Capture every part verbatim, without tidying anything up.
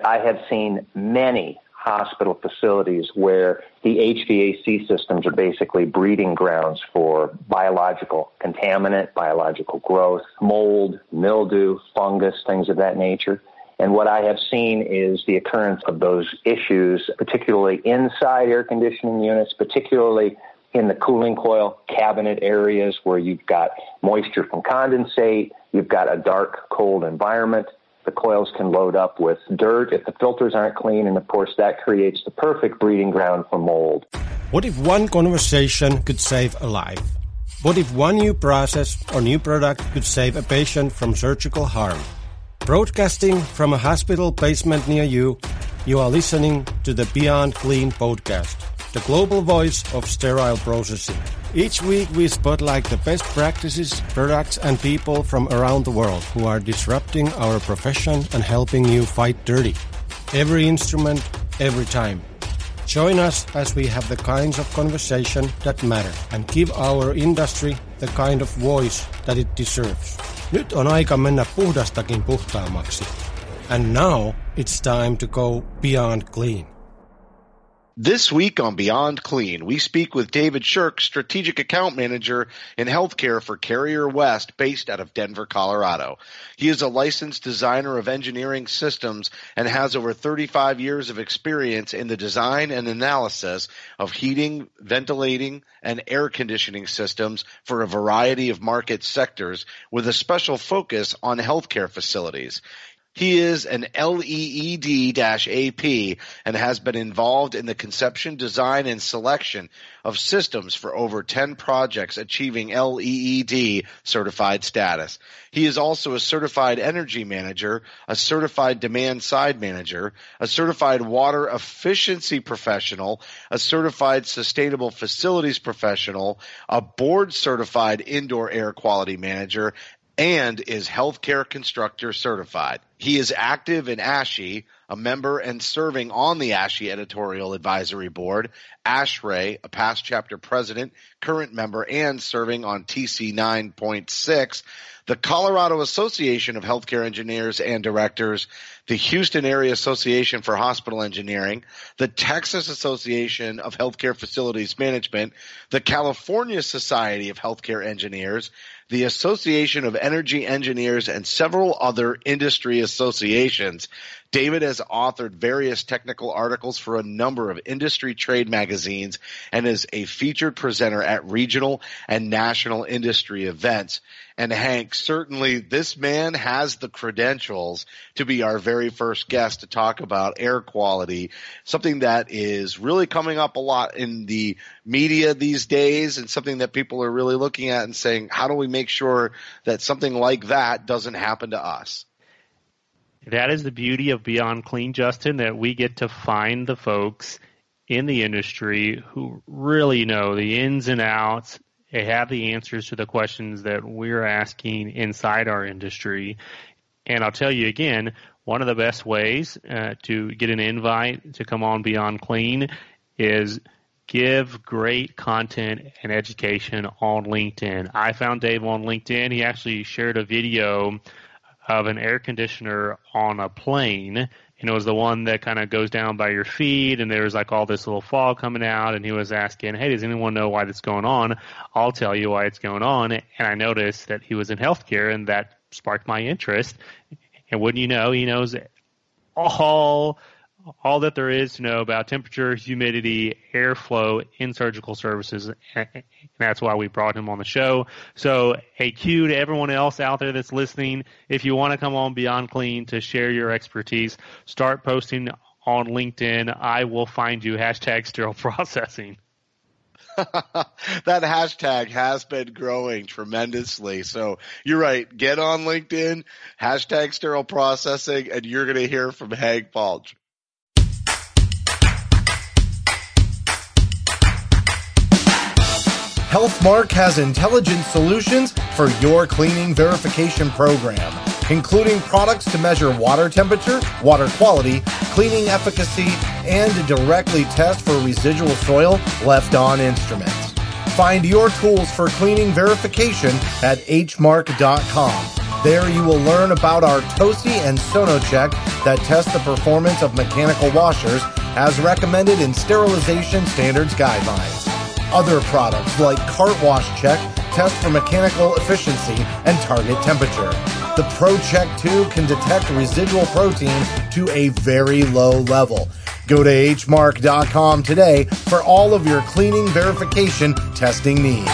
I have seen many hospital facilities where the H V A C systems are basically breeding grounds for biological contaminant, biological growth, mold, mildew, fungus, things of that nature. And what I have seen is the occurrence of those issues, particularly inside air conditioning units, particularly in the cooling coil cabinet areas where you've got moisture from condensate, you've got a dark, cold environment. The coils can load up with dirt if the filters aren't clean, and of course that creates the perfect breeding ground for mold. What if one conversation could save a life? What if one new process or new product could save a patient from surgical harm? Broadcasting from a hospital basement near you, you are listening to the Beyond Clean podcast, the global voice of sterile processing. Each week we spotlight the best practices, products and people from around the world who are disrupting our profession and helping you fight dirty. Every instrument, every time. Join us as we have the kinds of conversation that matter and give our industry the kind of voice that it deserves. Nyt on aika mennä puhdastakin puhtaammaksi. And now it's time to go beyond clean. This week on Beyond Clean, we speak with David Shirk, Strategic Account Manager in Healthcare for Carrier West, based out of Denver, Colorado. He is a licensed designer of engineering systems and has over thirty-five years of experience in the design and analysis of heating, ventilating, and air conditioning systems for a variety of market sectors with a special focus on healthcare facilities. He is an L E E D A P and has been involved in the conception, design, and selection of systems for over ten projects achieving L E E D certified status. He is also a certified energy manager, a certified demand side manager, a certified water efficiency professional, a certified sustainable facilities professional, a board certified indoor air quality manager, and is healthcare constructor certified. He is active in ASHI, a member and serving on the ASHI editorial advisory board, ASHRAE, a past chapter president, current member, and serving on T C nine point six, the Colorado Association of Healthcare Engineers and Directors, the Houston Area Association for Hospital Engineering, the Texas Association of Healthcare Facilities Management, the California Society of Healthcare Engineers, the Association of Energy Engineers, and several other industry associations. David has authored various technical articles for a number of industry trade magazines and is a featured presenter at regional and national industry events. And Hank, certainly this man has the credentials to be our very first guest to talk about air quality, something that is really coming up a lot in the media these days and something that people are really looking at and saying, how do we make sure that something like that doesn't happen to us? That is the beauty of Beyond Clean, Justin, that we get to find the folks in the industry who really know the ins and outs. They have the answers to the questions that we're asking inside our industry. And I'll tell you again, one of the best ways uh, to get an invite to come on Beyond Clean is give great content and education on LinkedIn. I found Dave on LinkedIn. He actually shared a video of an air conditioner on a plane, and it was the one that kind of goes down by your feet, and there was like all this little fog coming out, and he was asking, hey, does anyone know why that's going on? I'll tell you why it's going on. And I noticed that he was in healthcare, and that sparked my interest. And wouldn't you know, he knows all all that there is to know about temperature, humidity, airflow in surgical services, and that's why we brought him on the show. So a cue to everyone else out there that's listening, if you want to come on Beyond Clean to share your expertise, start posting on LinkedIn. I will find you, hashtag sterile processing. That hashtag has been growing tremendously. So you're right. Get on LinkedIn, hashtag sterile processing, and you're going to hear from Hank Balch. Healthmark has intelligent solutions for your cleaning verification program, including products to measure water temperature, water quality, cleaning efficacy, and directly test for residual soil left on instruments. Find your tools for cleaning verification at h mark dot com. There you will learn about our TOSI and SonoCheck that test the performance of mechanical washers as recommended in sterilization standards guidelines. Other products like Cart Wash Check test for mechanical efficiency and target temperature. The ProCheck two can detect residual protein to a very low level. Go to h mark dot com today for all of your cleaning verification testing needs.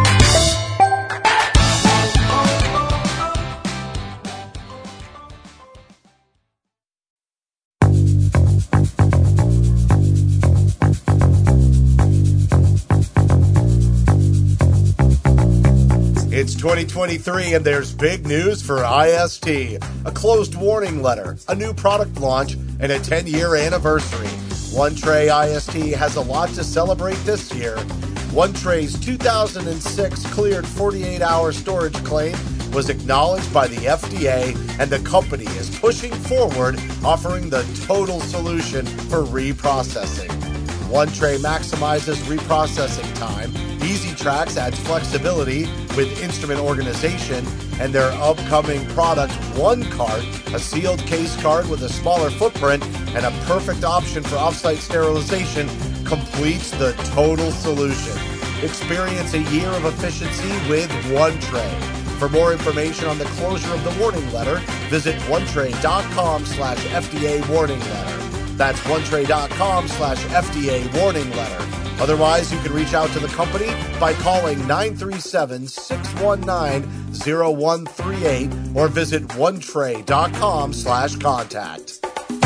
It's twenty twenty-three and there's big news for I S T. A closed warning letter, a new product launch, and a ten-year anniversary. OneTray I S T has a lot to celebrate this year. OneTray's two thousand six cleared forty-eight hour storage claim was acknowledged by the F D A, and the company is pushing forward, offering the total solution for reprocessing. OneTray maximizes reprocessing time. EasyTrax adds flexibility with instrument organization, and their upcoming product, OneCart, a sealed case cart with a smaller footprint and a perfect option for offsite sterilization, completes the total solution. Experience a year of efficiency with OneTray. For more information on the closure of the warning letter, visit OneTray.com slash FDA warning letter. That's OneTray.com slash FDA warning letter. Otherwise, you can reach out to the company by calling nine three seven, six one nine, zero one three eight or visit OneTray.com slash contact.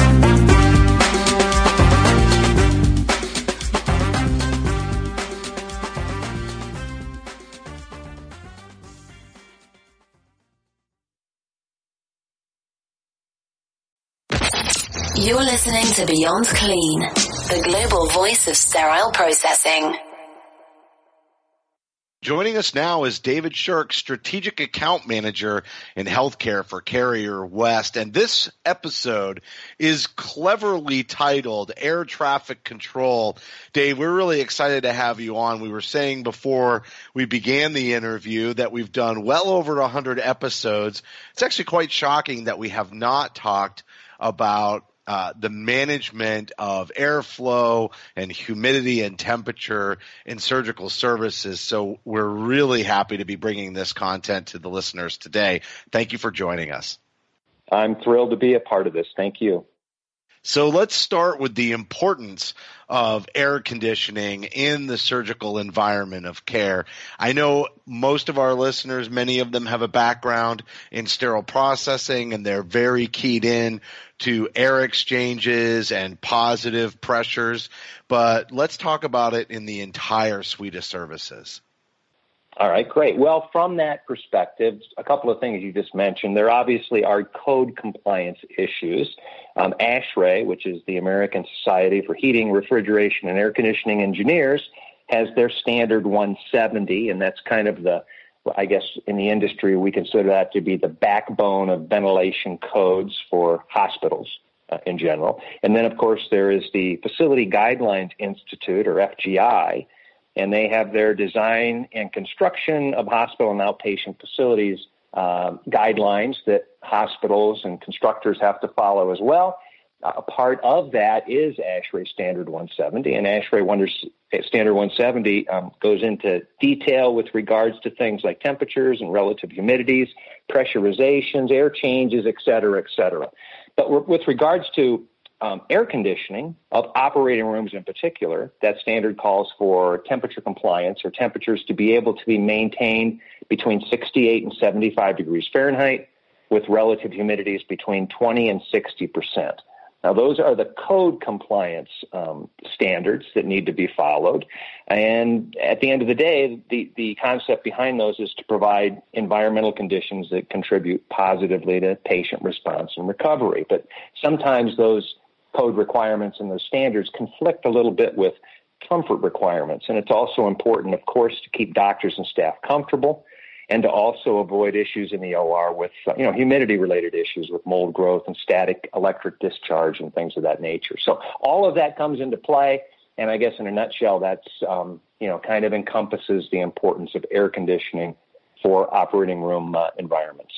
You're listening to Beyond Clean, the global voice of sterile processing. Joining us now is David Shirk, Strategic Account Manager in Healthcare for Carrier West. And this episode is cleverly titled Air Traffic Control. Dave, we're really excited to have you on. We were saying before we began the interview that we've done well over one hundred episodes. It's actually quite shocking that we have not talked about Uh, the management of airflow and humidity and temperature in surgical services. So we're really happy to be bringing this content to the listeners today. Thank you for joining us. I'm thrilled to be a part of this. Thank you. So let's start with the importance of air conditioning in the surgical environment of care. I know most of our listeners, many of them have a background in sterile processing, and they're very keyed in to air exchanges and positive pressures. But let's talk about it in the entire suite of services. All right, great. Well, from that perspective, a couple of things you just mentioned. There obviously are code compliance issues. Um, ASHRAE, which is the American Society for Heating, Refrigeration, and Air Conditioning Engineers, has their standard one seventy, and that's kind of the, I guess in the industry, we consider that to be the backbone of ventilation codes for hospitals uh, in general. And then, of course, there is the Facility Guidelines Institute, or F G I, and they have their design and construction of hospital and outpatient facilities uh, guidelines that hospitals and constructors have to follow as well. Uh, a part of that is ASHRAE Standard one seventy, and ASHRAE Wonders, Standard one seventy um, goes into detail with regards to things like temperatures and relative humidities, pressurizations, air changes, et cetera, et cetera. But with regards to Um, air conditioning of operating rooms in particular, that standard calls for temperature compliance, or temperatures to be able to be maintained between sixty-eight and seventy-five degrees Fahrenheit with relative humidities between twenty and sixty percent. Now, those are the code compliance um, standards that need to be followed. And at the end of the day, the, the concept behind those is to provide environmental conditions that contribute positively to patient response and recovery. But sometimes those code requirements and those standards conflict a little bit with comfort requirements. And it's also important, of course, to keep doctors and staff comfortable and to also avoid issues in the O R with, you know, humidity-related issues with mold growth and static electric discharge and things of that nature. So all of that comes into play. And I guess in a nutshell, that's, um, you know, kind of encompasses the importance of air conditioning for operating room uh, environments.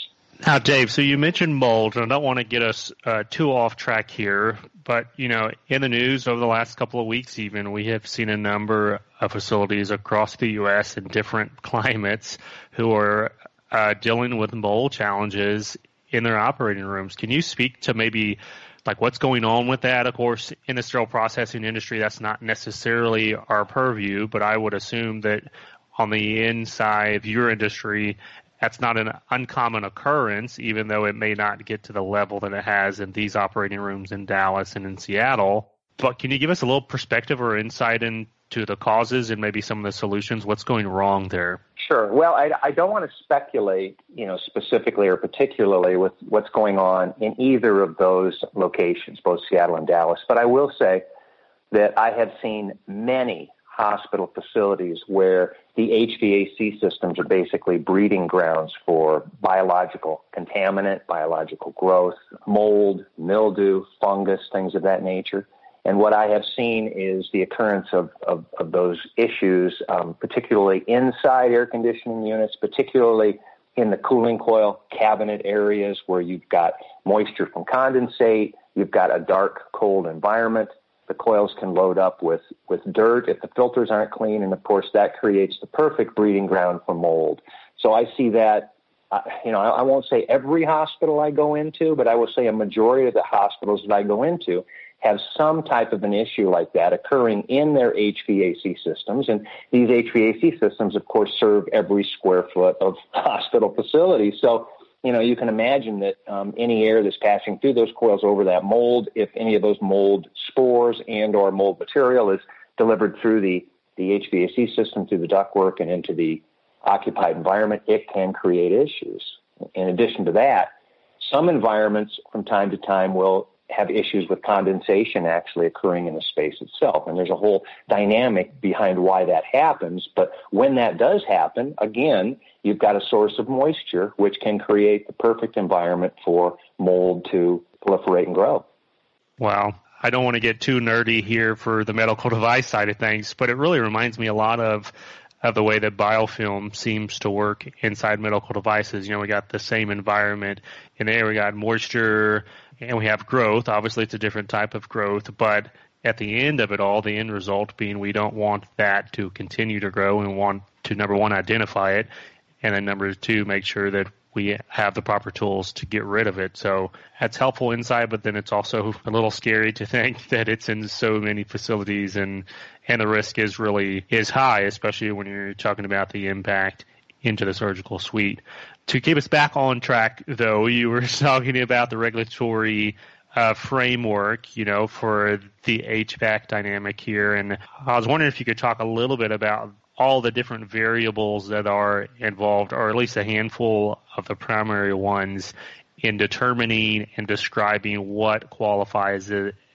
Now, Dave, so you mentioned mold, and I don't want to get us uh, too off track here, but, you know, in the news over the last couple of weeks even, we have seen a number of facilities across the U S in different climates who are uh, dealing with mold challenges in their operating rooms. Can you speak to maybe like what's going on with that? Of course, in the sterile processing industry, that's not necessarily our purview, but I would assume that on the inside of your industry, that's not an uncommon occurrence, even though it may not get to the level that it has in these operating rooms in Dallas and in Seattle. But can you give us a little perspective or insight into the causes and maybe some of the solutions? What's going wrong there? Sure. Well, I, I don't want to speculate, you know, specifically or particularly with what's going on in either of those locations, both Seattle and Dallas. But I will say that I have seen many hospital facilities where the H V A C systems are basically breeding grounds for biological contaminant, biological growth, mold, mildew, fungus, things of that nature. And what I have seen is the occurrence of, of, of those issues, um, particularly inside air conditioning units, particularly in the cooling coil cabinet areas where you've got moisture from condensate, you've got a dark, cold environment. The coils can load up with, with dirt if the filters aren't clean, and of course that creates the perfect breeding ground for mold. So I see that, uh, you know, I, I won't say every hospital I go into, but I will say a majority of the hospitals that I go into have some type of an issue like that occurring in their H V A C systems. And these H V A C systems, of course, serve every square foot of hospital facility. So, you know, you can imagine that um, any air that's passing through those coils over that mold, if any of those mold spores and or mold material is delivered through the, the H V A C system, through the ductwork and into the occupied environment, it can create issues. In addition to that, some environments from time to time will have issues with condensation actually occurring in the space itself. And there's a whole dynamic behind why that happens. But when that does happen, again, you've got a source of moisture, which can create the perfect environment for mold to proliferate and grow. Wow. I don't want to get too nerdy here for the medical device side of things, but it really reminds me a lot of of the way that biofilm seems to work inside medical devices. You know, we got the same environment in there. We got moisture and we have growth. Obviously, it's a different type of growth, but at the end of it all, the end result being we don't want that to continue to grow and want to, number one, identify it, and then number two, make sure that we have the proper tools to get rid of it. So that's helpful insight, but then it's also a little scary to think that it's in so many facilities and, and the risk is really is high, especially when you're talking about the impact into the surgical suite. To keep us back on track, though, you were talking about the regulatory uh, framework, you know, for the H V A C dynamic here. And I was wondering if you could talk a little bit about all the different variables that are involved, or at least a handful of the primary ones, in determining and describing what qualifies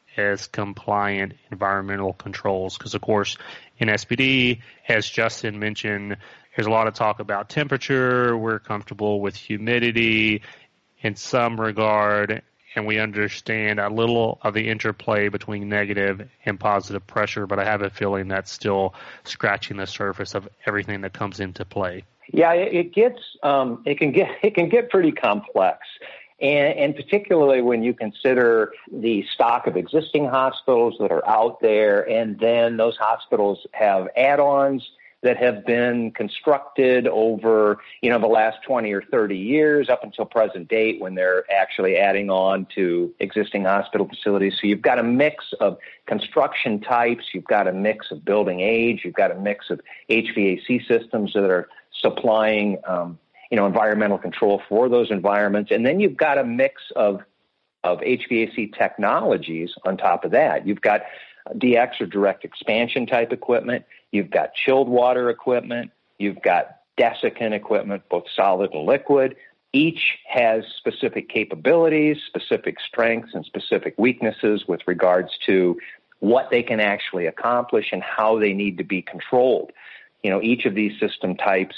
as compliant environmental controls. Because, of course, in S P D, as Justin mentioned, there's a lot of talk about temperature. We're comfortable with humidity in some regard, and we understand a little of the interplay between negative and positive pressure, but I have a feeling that's still scratching the surface of everything that comes into play. Yeah, it gets um, it can get it can get pretty complex, and, and particularly when you consider the stock of existing hospitals that are out there, and then those hospitals have add-ons that have been constructed over, you know, the last twenty or thirty years up until present date when they're actually adding on to existing hospital facilities. So you've got a mix of construction types, you've got a mix of building age, you've got a mix of H V A C systems that are supplying, um, you know, environmental control for those environments. And then you've got a mix of, of H V A C technologies on top of that. You've got D X or direct expansion type equipment. You've got chilled water equipment. You've got desiccant equipment, both solid and liquid. Each has specific capabilities, specific strengths, and specific weaknesses with regards to what they can actually accomplish and how they need to be controlled. You know, each of these system types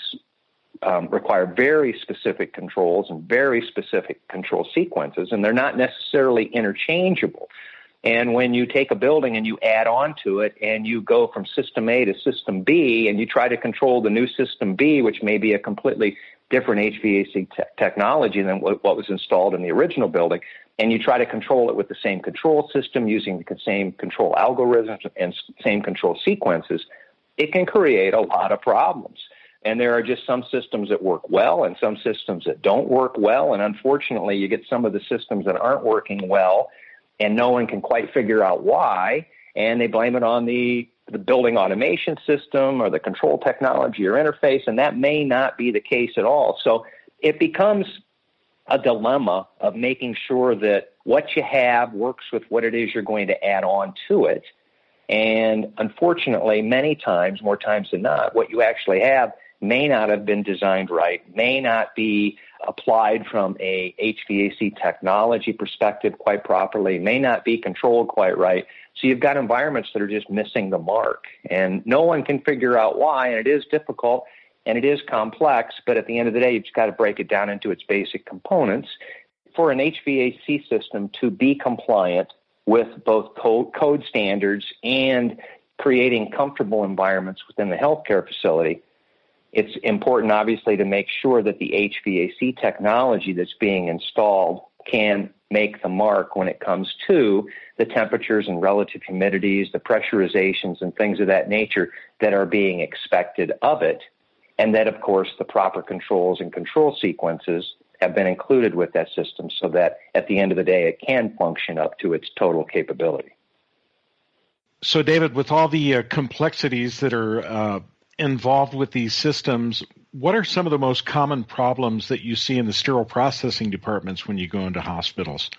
um, require very specific controls and very specific control sequences, and they're not necessarily interchangeable. And when you take a building and you add on to it and you go from system A to system B and you try to control the new system B, which may be a completely different H V A C te- technology than what, what was installed in the original building, and you try to control it with the same control system using the same control algorithms and same control sequences, it can create a lot of problems. And there are just some systems that work well and some systems that don't work well. And unfortunately, you get some of the systems that aren't working well, and no one can quite figure out why. And they blame it on the, the building automation system or the control technology or interface. And that may not be the case at all. So it becomes a dilemma of making sure that what you have works with what it is you're going to add on to it. And unfortunately, many times, more times than not, what you actually have may not have been designed right, may not be applied from a H V A C technology perspective quite properly, may not be controlled quite right. So you've got environments that are just missing the mark. And no one can figure out why, and it is difficult, and it is complex, but at the end of the day, you've just got to break it down into its basic components. For an H V A C system to be compliant with both code, code standards and creating comfortable environments within the healthcare facility, it's important, obviously, to make sure that the H V A C technology that's being installed can make the mark when it comes to the temperatures and relative humidities, the pressurizations, and things of that nature that are being expected of it. And that, of course, the proper controls and control sequences have been included with that system so that at the end of the day, it can function up to its total capability. So, David, with all the uh, complexities that are uh, involved with these systems, what are some of the most common problems that you see in the sterile processing departments when you go into hospitals?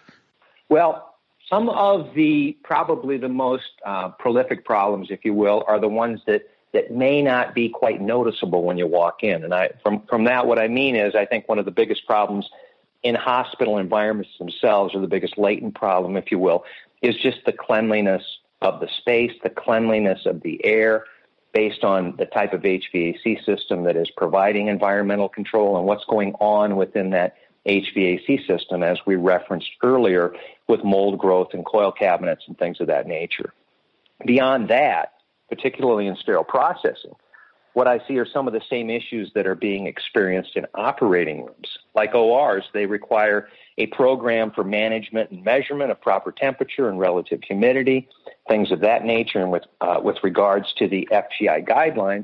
Well, some of the probably the most uh, prolific problems, if you will, are the ones that, that may not be quite noticeable when you walk in. And I, from, from that, what I mean is I think one of the biggest problems in hospital environments themselves, or the biggest latent problem, if you will, is just the cleanliness of the space, the cleanliness of the air, based on the type of H V A C system that is providing environmental control and what's going on within that H V A C system, as we referenced earlier, with mold growth and coil cabinets and things of that nature. Beyond that, particularly in sterile processing, what I see are some of the same issues that are being experienced in operating rooms. Like O Rs, they require a program for management and measurement of proper temperature and relative humidity, things of that nature, and with uh, with regards to the F G I guidelines.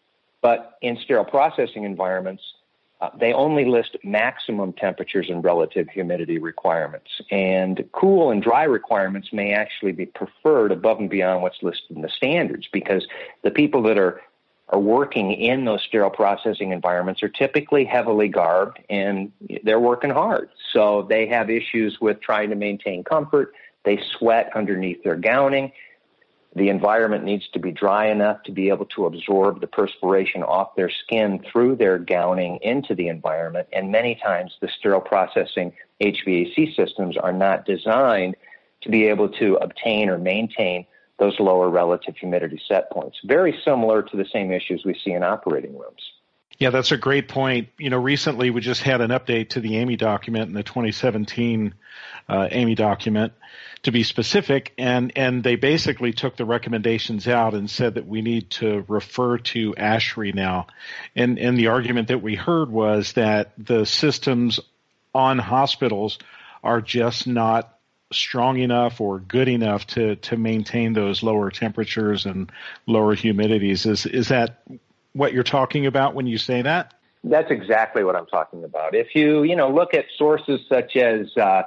But in sterile processing environments, uh, they only list maximum temperatures and relative humidity requirements. And cool and dry requirements may actually be preferred above and beyond what's listed in the standards, because the people that are are working in those sterile processing environments are typically heavily garbed, and they're working hard. So they have issues with trying to maintain comfort. They sweat underneath their gowning. The environment needs to be dry enough to be able to absorb the perspiration off their skin through their gowning into the environment. And many times the sterile processing H V A C systems are not designed to be able to obtain or maintain those lower relative humidity set points. Very similar to the same issues we see in operating rooms. Yeah, that's a great point. You know, recently we just had an update to the A M I document in the twenty seventeen uh, A M I document, to be specific, and, and they basically took the recommendations out and said that we need to refer to ASHRAE now. And, and the argument that we heard was that the systems on hospitals are just not strong enough or good enough to, to maintain those lower temperatures and lower humidities. Is is that what you're talking about when you say that? That's exactly what I'm talking about. If you, you know, look at sources such as uh,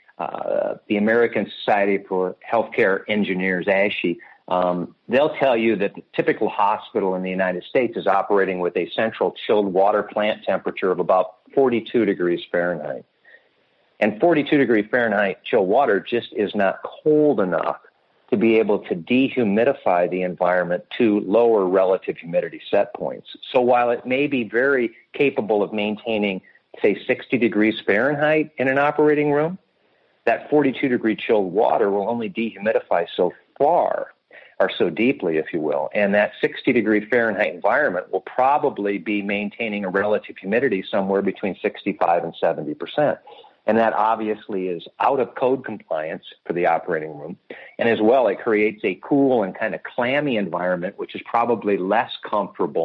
uh, the American Society for Healthcare Engineers, ASHE, um, they'll tell you that the typical hospital in the United States is operating with a central chilled water plant temperature of about forty-two degrees Fahrenheit. And forty-two degree Fahrenheit chilled water just is not cold enough to be able to dehumidify the environment to lower relative humidity set points. So while it may be very capable of maintaining, say, sixty degrees Fahrenheit in an operating room, that forty-two degree chilled water will only dehumidify so far, or so deeply, if you will. And that sixty degree Fahrenheit environment will probably be maintaining a relative humidity somewhere between sixty-five and seventy percent. And that obviously is out of code compliance for the operating room. And as well, it creates a cool and kind of clammy environment, which is probably less comfortable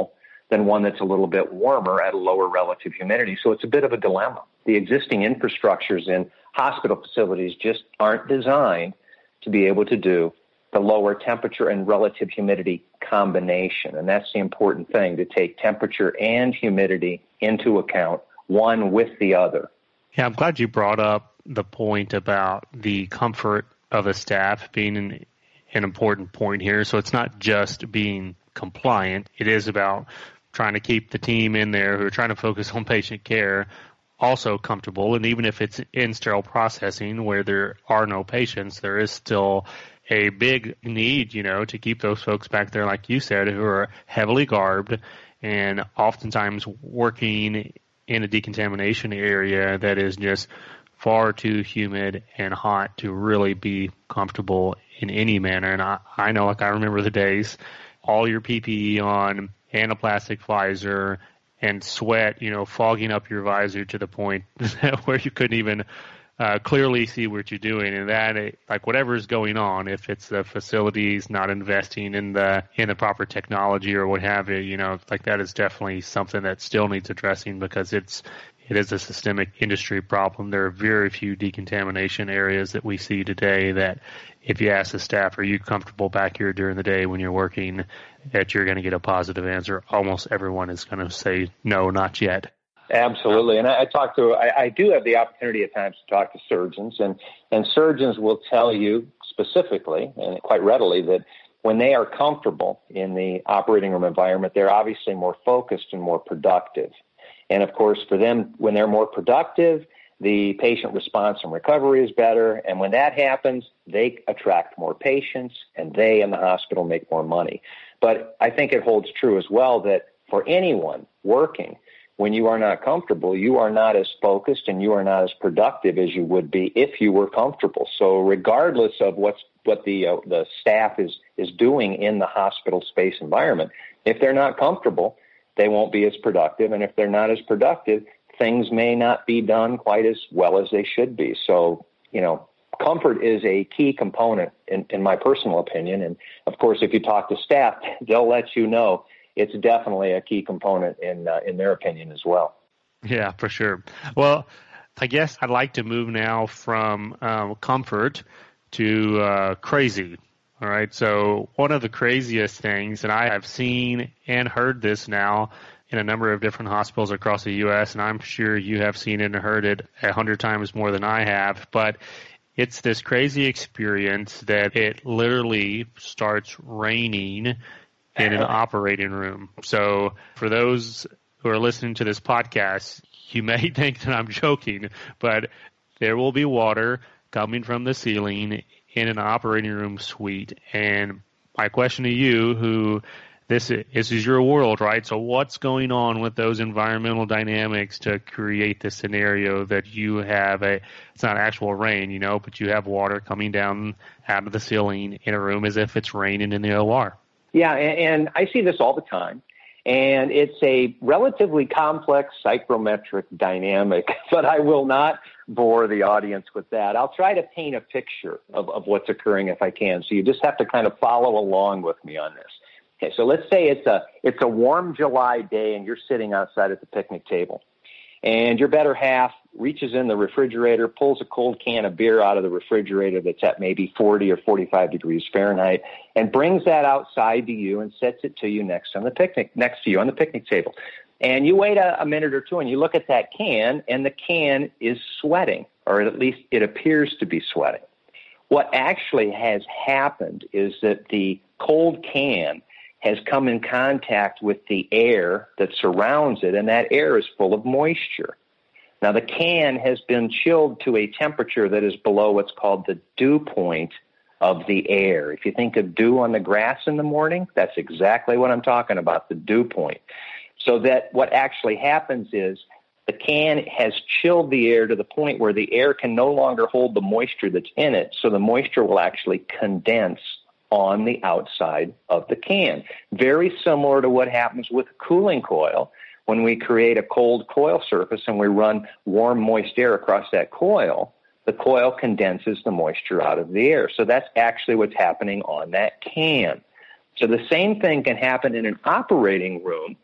than one that's a little bit warmer at a lower relative humidity. So it's a bit of a dilemma. The existing infrastructures in hospital facilities just aren't designed to be able to do the lower temperature and relative humidity combination. And that's the important thing, to take temperature and humidity into account, one with the other. Yeah, I'm glad you brought up the point about the comfort of the staff being an, an important point here. So it's not just being compliant. It is about trying to keep the team in there who are trying to focus on patient care also comfortable. And even if it's in sterile processing where there are no patients, there is still a big need, you know, to keep those folks back there, like you said, who are heavily garbed and oftentimes working in a decontamination area that is just far too humid and hot to really be comfortable in any manner. And I, I know, like I remember the days, all your P P E on and a plastic visor and sweat, you know, fogging up your visor to the point where you couldn't even Uh, clearly see what you're doing, and that, like, whatever is going on, if it's the facilities not investing in the in the proper technology or what have you, you know, like that is definitely something that still needs addressing, because it's it is a systemic industry problem. There are very few decontamination areas that we see today that, if you ask the staff, are you comfortable back here during the day when you're working, that you're going to get a positive answer. Almost everyone is going to say no, not yet. Absolutely. And I, I talk to, I, I do have the opportunity at times to talk to surgeons, and, and surgeons will tell you specifically and quite readily that when they are comfortable in the operating room environment, they're obviously more focused and more productive. And of course, for them, when they're more productive, the patient response and recovery is better. And when that happens, they attract more patients and they in the hospital make more money. But I think it holds true as well that for anyone working, when you are not comfortable, you are not as focused and you are not as productive as you would be if you were comfortable. So regardless of what's what the uh, the staff is is doing in the hospital space environment, if they're not comfortable, they won't be as productive. And if they're not as productive, things may not be done quite as well as they should be. So, you know, comfort is a key component in, in my personal opinion. And of course, if you talk to staff, they'll let you know it's definitely a key component in uh, in their opinion as well. Yeah, for sure. Well, I guess I'd like to move now from um, comfort to uh, crazy. All right. So one of the craziest things, and I have seen and heard this now in a number of different hospitals across the U S, and I'm sure you have seen it and heard it a hundred times more than I have, but it's this crazy experience that it literally starts raining in an operating room. So for those who are listening to this podcast, you may think that I'm joking, but there will be water coming from the ceiling in an operating room suite. And my question to you, who this is, this is your world, right? So what's going on with those environmental dynamics to create this scenario that you have a, it's not actual rain, you know, but you have water coming down out of the ceiling in a room as if it's raining in the O R? Yeah, and, and I see this all the time, and it's a relatively complex psychrometric dynamic, but I will not bore the audience with that. I'll try to paint a picture of, of what's occurring if I can, so you just have to kind of follow along with me on this. Okay, so let's say it's a it's a warm July day, and you're sitting outside at the picnic table, and your better half reaches in the refrigerator, pulls a cold can of beer out of the refrigerator that's at maybe forty or forty-five degrees Fahrenheit, and brings that outside to you and sets it to you next on the picnic, next to you on the picnic table. And you wait a, a minute or two and you look at that can, and the can is sweating, or at least it appears to be sweating. What actually has happened is that the cold can has come in contact with the air that surrounds it, and that air is full of moisture. Now, the can has been chilled to a temperature that is below what's called the dew point of the air. If you think of dew on the grass in the morning, that's exactly what I'm talking about, the dew point. So that what actually happens is the can has chilled the air to the point where the air can no longer hold the moisture that's in it, so the moisture will actually condense on the outside of the can. Very similar to what happens with a cooling coil. When we create a cold coil surface and we run warm, moist air across that coil, the coil condenses the moisture out of the air. So that's actually what's happening on that can. So the same thing can happen in an operating room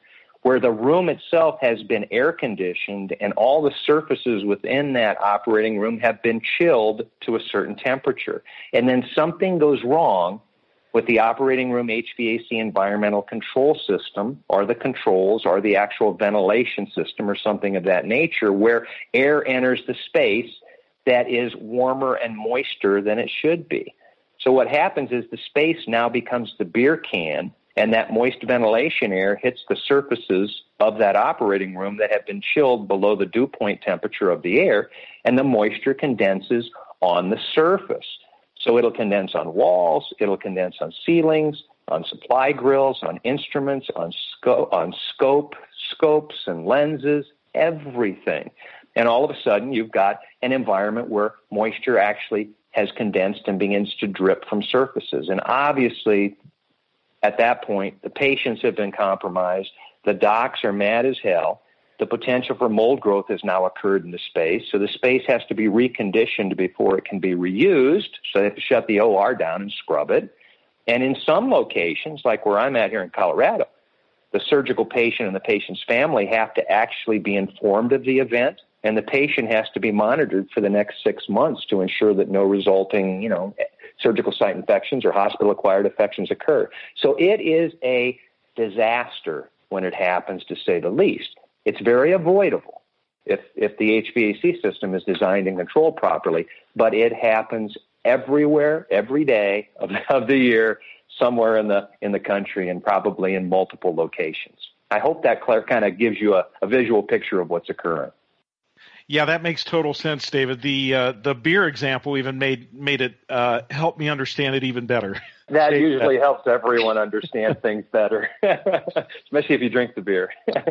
where the room itself has been air conditioned and all the surfaces within that operating room have been chilled to a certain temperature. And then something goes wrong with the operating room H V A C environmental control system, or the controls, or the actual ventilation system, or something of that nature, where air enters the space that is warmer and moister than it should be. So what happens is the space now becomes the beer can, and that moist ventilation air hits the surfaces of that operating room that have been chilled below the dew point temperature of the air, and the moisture condenses on the surface. So it'll condense on walls, it'll condense on ceilings, on supply grills, on instruments, on scope, on scope, scopes and lenses, everything. And all of a sudden, you've got an environment where moisture actually has condensed and begins to drip from surfaces. And obviously, at that point, the patients have been compromised. The docs are mad as hell. The potential for mold growth has now occurred in the space. So the space has to be reconditioned before it can be reused. So they have to shut the O R down and scrub it. And in some locations, like where I'm at here in Colorado, the surgical patient and the patient's family have to actually be informed of the event, and the patient has to be monitored for the next six months to ensure that no resulting, you know, surgical site infections or hospital-acquired infections occur. So it is a disaster when it happens, to say the least. It's very avoidable if if the H V A C system is designed and controlled properly, but it happens everywhere, every day of, of the year, somewhere in the in the country, and probably in multiple locations. I hope that kind of gives you a, a visual picture of what's occurring. Yeah, that makes total sense, David. The uh, the beer example even made made it uh, help me understand it even better. That usually helps everyone understand things better, especially if you drink the beer.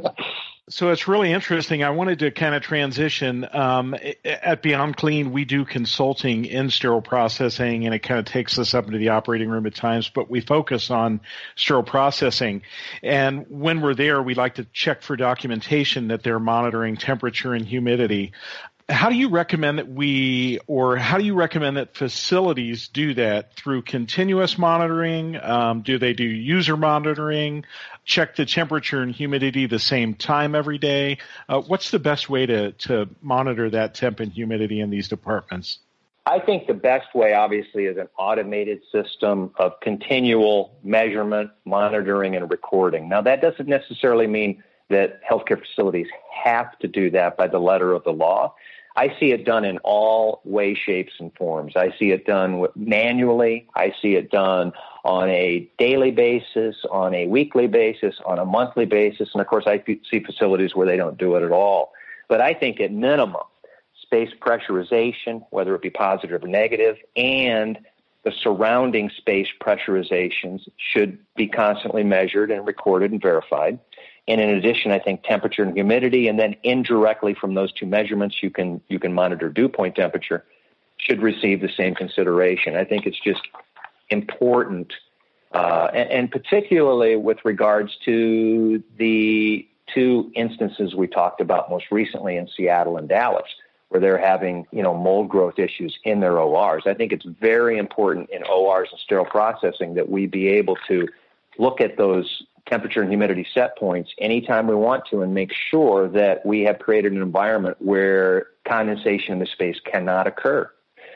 So it's really interesting. I wanted to kind of transition. Um, at Beyond Clean, we do consulting in sterile processing, and it kind of takes us up into the operating room at times, but we focus on sterile processing. And when we're there, we like to check for documentation that they're monitoring temperature and humidity. How do you recommend that we, or how do you recommend that facilities do that? Through continuous monitoring? Um, do they do user monitoring? Check the temperature and humidity the same time every day? Uh, what's the best way to, to monitor that temp and humidity in these departments? I think the best way, obviously, is an automated system of continual measurement, monitoring, and recording. Now, that doesn't necessarily mean that healthcare facilities have to do that by the letter of the law. I see it done in all ways, shapes, and forms. I see it done manually. I see it done on a daily basis, on a weekly basis, on a monthly basis. And, of course, I see facilities where they don't do it at all. But I think at minimum, space pressurization, whether it be positive or negative, and the surrounding space pressurizations should be constantly measured and recorded and verified. And in addition, I think temperature and humidity, and then indirectly from those two measurements, you can you can monitor dew point temperature, should receive the same consideration. I think it's just important, uh, and, and particularly with regards to the two instances we talked about most recently in Seattle and Dallas, where they're having, you know, mold growth issues in their O Rs. I think it's very important in O Rs and sterile processing that we be able to look at those temperature and humidity set points anytime we want to, and make sure that we have created an environment where condensation in the space cannot occur.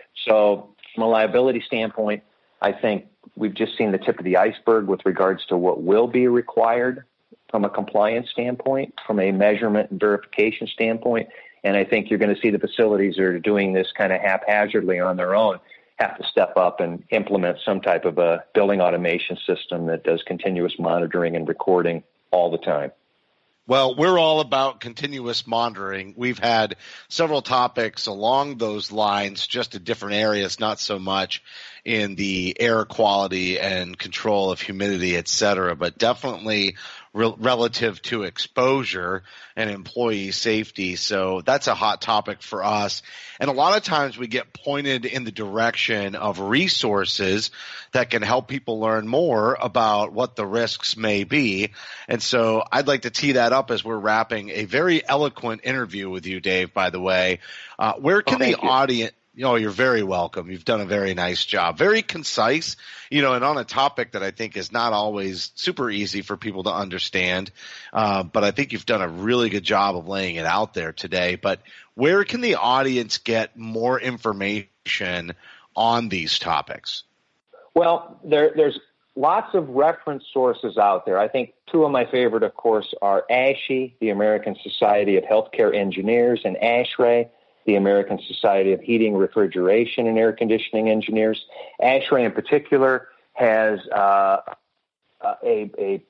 So from a liability standpoint, I think we've just seen the tip of the iceberg with regards to what will be required from a compliance standpoint, from a measurement and verification standpoint. And I think you're going to see the facilities that are doing this kind of haphazardly on their own have to step up and implement some type of a building automation system that does continuous monitoring and recording all the time. Well, we're all about continuous monitoring. We've had several topics along those lines, just in different areas, not so much in the air quality and control of humidity, et cetera, but definitely re- relative to exposure and employee safety. So that's a hot topic for us. And a lot of times we get pointed in the direction of resources that can help people learn more about what the risks may be. And so I'd like to tee that up as we're wrapping a very eloquent interview with you, Dave, by the way. Uh, where can oh, the audience Oh, you're very welcome. You've done a very nice job. Very concise, you know, and on a topic that I think is not always super easy for people to understand. Uh, but I think you've done a really good job of laying it out there today. But where can the audience get more information on these topics? Well, there, there's lots of reference sources out there. I think two of my favorite, of course, are ASHE, the American Society of Healthcare Engineers, and ASHRAE, the American Society of Heating, Refrigeration, and Air Conditioning Engineers. ASHRAE in particular has uh, a, a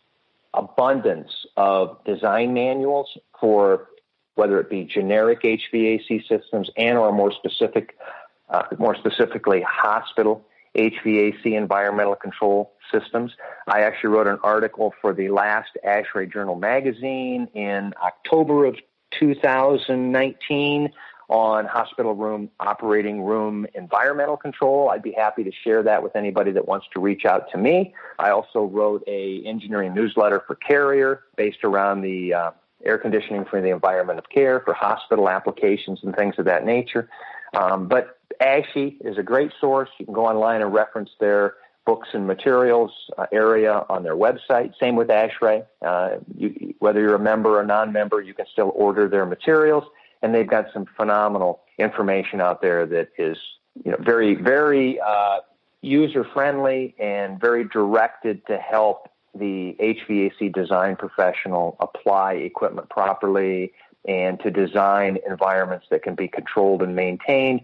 abundance of design manuals for whether it be generic H V A C systems and or more specific, uh, more specifically hospital H V A C environmental control systems. I actually wrote an article for the last ASHRAE Journal magazine in October of two thousand nineteen on hospital room operating room environmental control. I'd be happy to share that with anybody that wants to reach out to me. I also wrote a engineering newsletter for Carrier based around the uh, air conditioning for the environment of care for hospital applications and things of that nature. Um, but ASHE is a great source. You can go online and reference their books and materials uh, area on their website. Same with ASHRAE. Uh, you, whether you're a member or non-member, you can still order their materials. And they've got some phenomenal information out there that is, you know, very, very uh, user-friendly and very directed to help the H V A C design professional apply equipment properly and to design environments that can be controlled and maintained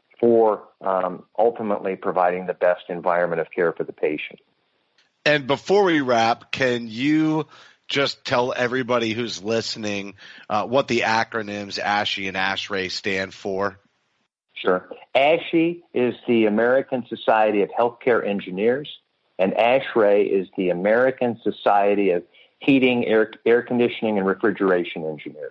for um, ultimately providing the best environment of care for the patient. And before we wrap, can you just tell everybody who's listening uh, what the acronyms ASHE and ASHRAE stand for? Sure. ASHE is the American Society of Healthcare Engineers, and ASHRAE is the American Society of Heating, Air, Air Conditioning, and Refrigeration Engineers.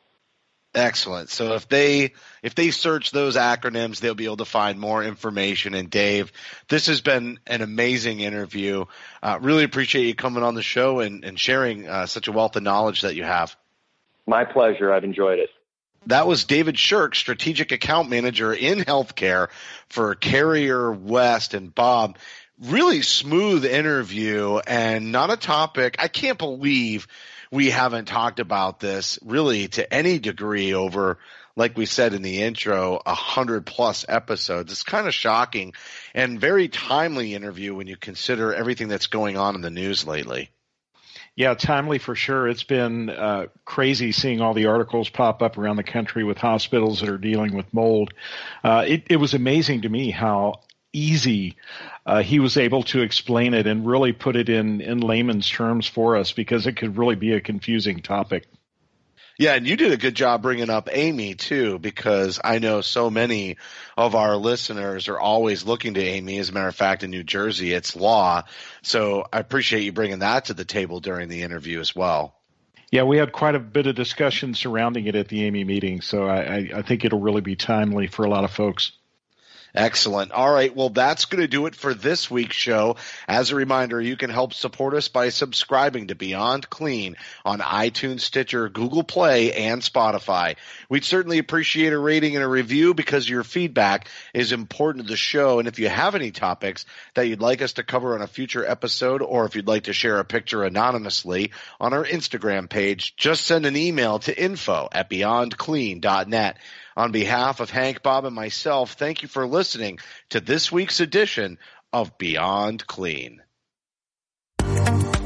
Excellent. So if they if they search those acronyms, they'll be able to find more information. And Dave, this has been an amazing interview. Uh, really appreciate you coming on the show and, and sharing uh, such a wealth of knowledge that you have. My pleasure. I've enjoyed it. That was David Shirk, Strategic Account Manager in Healthcare for Carrier West. And Bob, really smooth interview and not a topic. I can't believe we haven't talked about this really to any degree over, like we said in the intro, a hundred plus episodes. It's kind of shocking and very timely interview when you consider everything that's going on in the news lately. Yeah, timely for sure. It's been uh, crazy seeing all the articles pop up around the country with hospitals that are dealing with mold. Uh, it, it was amazing to me how easy uh, he was able to explain it and really put it in, in layman's terms for us, because it could really be a confusing topic. Yeah, and you did a good job bringing up Amy, too, because I know so many of our listeners are always looking to Amy. As a matter of fact, in New Jersey, it's law. So I appreciate you bringing that to the table during the interview as well. Yeah, we had quite a bit of discussion surrounding it at the Amy meeting, so I, I, I think it'll really be timely for a lot of folks. Excellent. All right. Well, that's going to do it for this week's show. As a reminder, you can help support us by subscribing to Beyond Clean on iTunes, Stitcher, Google Play, and Spotify. We'd certainly appreciate a rating and a review because your feedback is important to the show. And if you have any topics that you'd like us to cover on a future episode, or if you'd like to share a picture anonymously on our Instagram page, just send an email to info at beyond clean dot net. On behalf of Hank, Bob, and myself, thank you for listening to this week's edition of Beyond Clean.